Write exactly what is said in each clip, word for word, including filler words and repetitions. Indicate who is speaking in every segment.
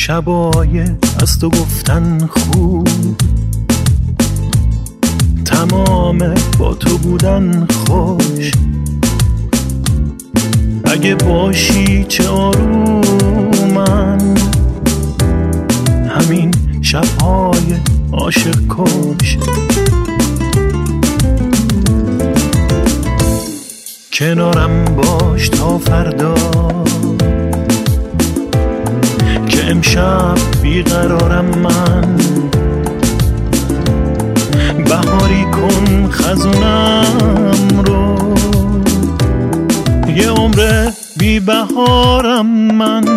Speaker 1: شبای از تو گفتن خوب، تمام با تو بودن خوش. اگه باشی چه آرومن، همین شبهای عاشق کش. کنارم باش تا فردا که امشب بیقرارم من. بهاری کن خزونم رو، یه عمر بی بهارم من.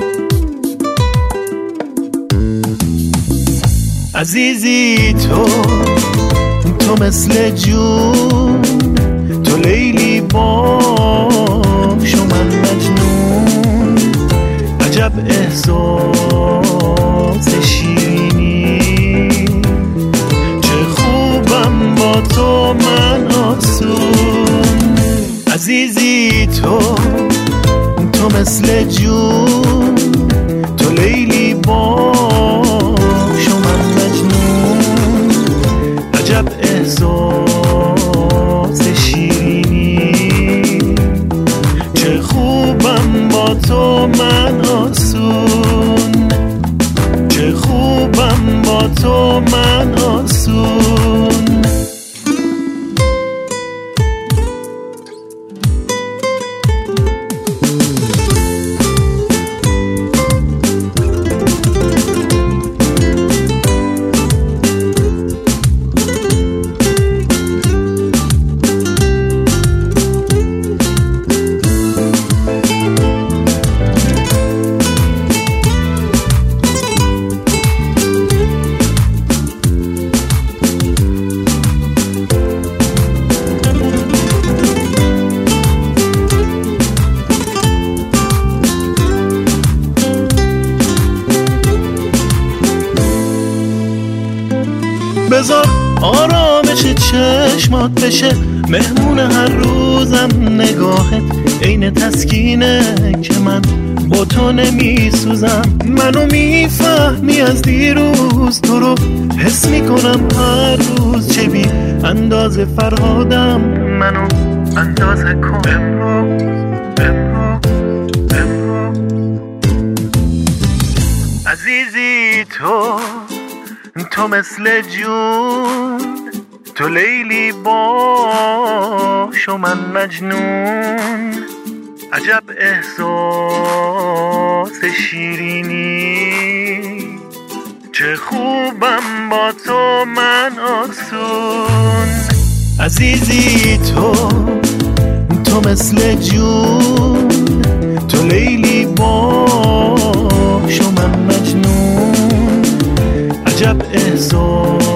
Speaker 1: عزیزی تو تو مثل جون، تو لیلی باش و من مجنون. عجب احساس شیرینی، چه خوبم با تو من آسون. عزیزی تو تو مثل جون، تو لیلی باش و من مجنون. عجب احساس شیرینی، چه خوبم با تو من آسون. چه خوبم با تو من آسون. بذار آرامش چشمات بشه مهمون هر روزم. نگاهت عین تسکینه که من با تو نمی سوزم. منو میفهمی از دیروز، تو رو حس میکنم هر روز. چه بی اندازه فرهادم، منو اندازه کن امروز امروز امروز. عزیزی تو تو مثل جون، تو لیلی باش و من مجنون. عجب احساس شیرینی، چه خوبم با تو من آسون. عزیزی تو تو مثل جون، تو لیلی باش و من مجنون. عجب احساس